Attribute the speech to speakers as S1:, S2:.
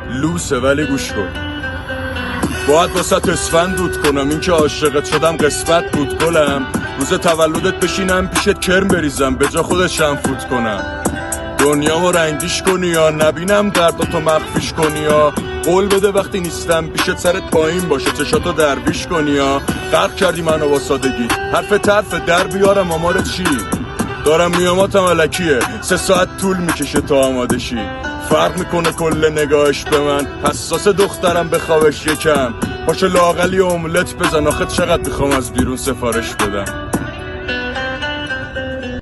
S1: لوسه ولی گوش کن. باید واسه اسفند دود کنم، این که عاشقت شدم قسمت بود گلم. روز تولدت بشینم پیشت کرم بریزم به جا خودت شنفوت کنم. دنیامو رنگیش کنی یا نبینم درداتو مخفیش کنی یا قول بده وقتی نیستم پیشت سرت پایین باشه چشاتو درویش کنی یا غرق کردی منو با سادگی حرف طرف در بیارم آمار چی. دارم میاماتم علکیه 3 ساعت طول میکشه تا آماده شی. فرق میکنه کل نگاهش به من، حساس دخترم بخوابش یکم. پاشو لااقل یه املت بزن، آخه چقدر میخوام از بیرون سفارش بدم.